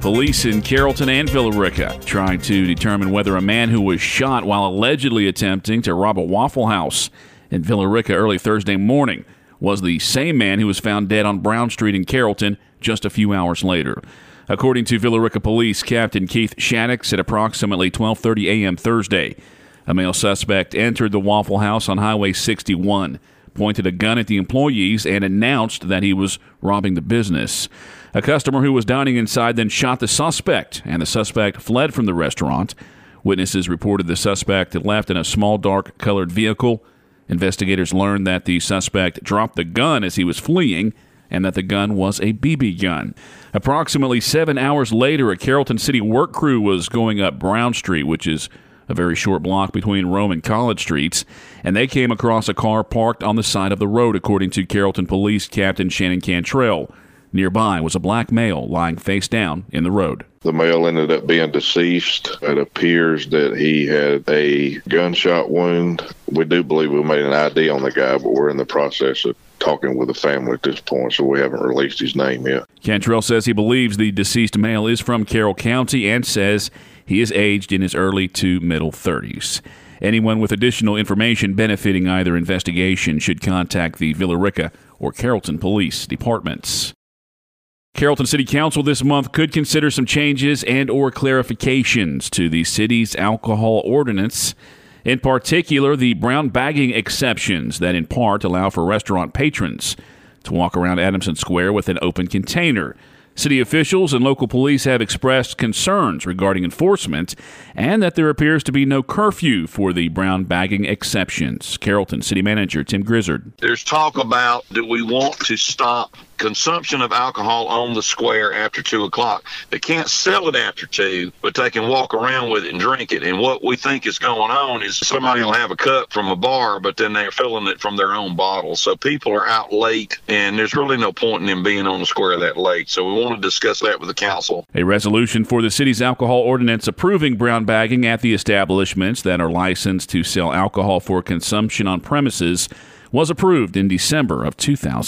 Police in Carrollton and Villa Rica trying to determine whether a man who was shot while allegedly attempting to rob a Waffle House in Villa Rica early Thursday morning was the same man who was found dead on Brown Street in Carrollton just a few hours later. According to Villa Rica Police, Captain Keith Shattuck said approximately 12:30 a.m. Thursday, a male suspect entered the Waffle House on Highway 61, pointed a gun at the employees, and announced that he was robbing the business. A customer who was dining inside then shot the suspect, and the suspect fled from the restaurant. Witnesses reported the suspect had left in a small dark-colored vehicle. Investigators learned that the suspect dropped the gun as he was fleeing, and that the gun was a BB gun. Approximately 7 hours later, a Carrollton City work crew was going up Brown Street, which is a very short block between Rome and College Streets, and they came across a car parked on the side of the road, according to Carrollton Police Captain Shannon Cantrell. Nearby was a black male lying face down in the road. The male ended up being deceased. It appears that he had a gunshot wound. We do believe we made an ID on the guy, but we're in the process of talking with the family at this point, so we haven't released his name yet. Cantrell says he believes the deceased male is from Carroll County and says he is aged in his early to middle 30s. Anyone with additional information benefiting either investigation should contact the Villa Rica or Carrollton Police Departments. Carrollton City Council this month could consider some changes and or clarifications to the city's alcohol ordinance. In particular, the brown bagging exceptions that in part allow for restaurant patrons to walk around Adamson Square with an open container. City officials and local police have expressed concerns regarding enforcement and that there appears to be no curfew for the brown bagging exceptions. Carrollton City Manager Tim Grizzard. There's talk about, do we want to stop consumption of alcohol on the square after 2 o'clock? They can't sell it after 2, but they can walk around with it and drink it. And what we think is going on is somebody will have a cup from a bar, but then they're filling it from their own bottle. So people are out late, and there's really no point in them being on the square that late. So we want to discuss that with the council. A resolution for the city's alcohol ordinance approving brown bagging at the establishments that are licensed to sell alcohol for consumption on premises was approved in December of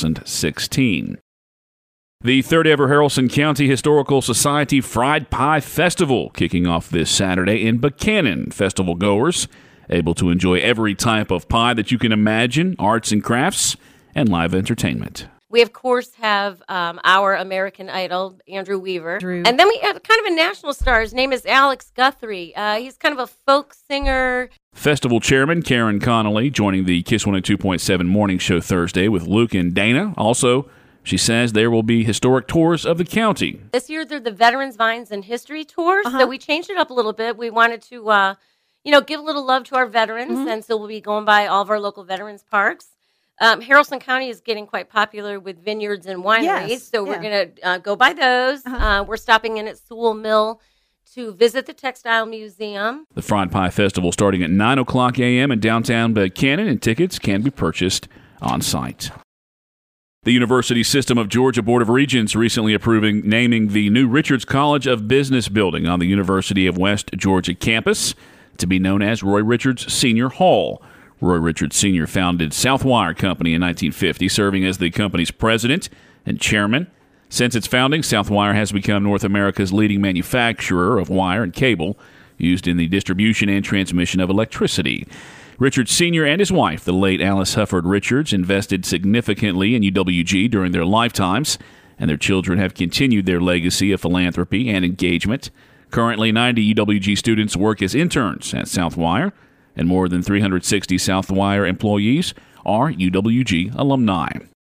2016. The third ever Haralson County Historical Society Fried Pie Festival kicking off this Saturday in Buchanan. Festival goers able to enjoy every type of pie that you can imagine, arts and crafts, and live entertainment. We, of course, have our American Idol, Andrew Weaver. And then we have kind of a national star. His name is Alex Guthrie. He's kind of a folk singer. Festival Chairman Karen Connolly joining the KISS 102.7 Morning Show Thursday with Luke and Dana. Also, she says there will be historic tours of the county. This year, they're the Veterans, Vines, and History Tours. So we changed it up a little bit. We wanted to, give a little love to our veterans. And so we'll be going by all of our local veterans parks. Haralson County is getting quite popular with vineyards and wineries, so we're going to go by those. We're stopping in at Sewell Mill to visit the Textile Museum. The Fried Pie Festival starting at 9 o'clock a.m. in downtown Buchanan, and tickets can be purchased on site. The University System of Georgia Board of Regents recently naming the new Richards College of Business building on the University of West Georgia campus to be known as Roy Richards Senior Hall. Roy Richards Sr. founded Southwire Company in 1950, serving as the company's president and chairman. Since its founding, Southwire has become North America's leading manufacturer of wire and cable used in the distribution and transmission of electricity. Richards Sr. and his wife, the late Alice Hufford Richards, invested significantly in UWG during their lifetimes, and their children have continued their legacy of philanthropy and engagement. Currently, 90 UWG students work as interns at Southwire, and more than 360 Southwire employees are UWG alumni.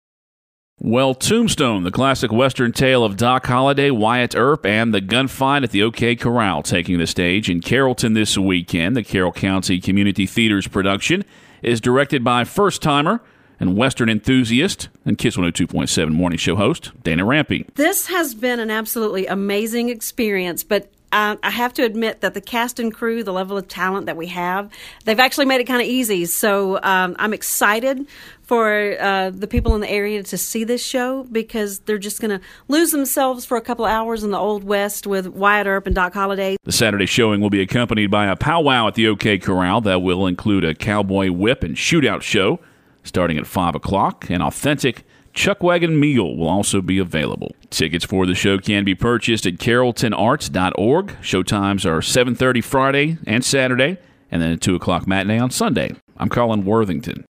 Well, Tombstone, the classic Western tale of Doc Holliday, Wyatt Earp, and the gunfight at the OK Corral taking the stage in Carrollton this weekend. The Carroll County Community Theater's production is directed by first-timer and Western enthusiast and KISS 102.7 Morning Show host Dana Rampey. This has been an absolutely amazing experience, but I have to admit that the cast and crew, the level of talent that we have, they've actually made it kind of easy. So I'm excited for the people in the area to see this show because they're just going to lose themselves for a couple of hours in the Old West with Wyatt Earp and Doc Holliday. The Saturday showing will be accompanied by a powwow at the OK Corral that will include a cowboy whip and shootout show starting at 5 o'clock. An authentic chuck wagon meal will also be available. Tickets for the show can be purchased at carrolltonarts.org. Showtimes are 7:30 Friday and Saturday, and then a 2 o'clock matinee on Sunday. I'm Colin Worthington.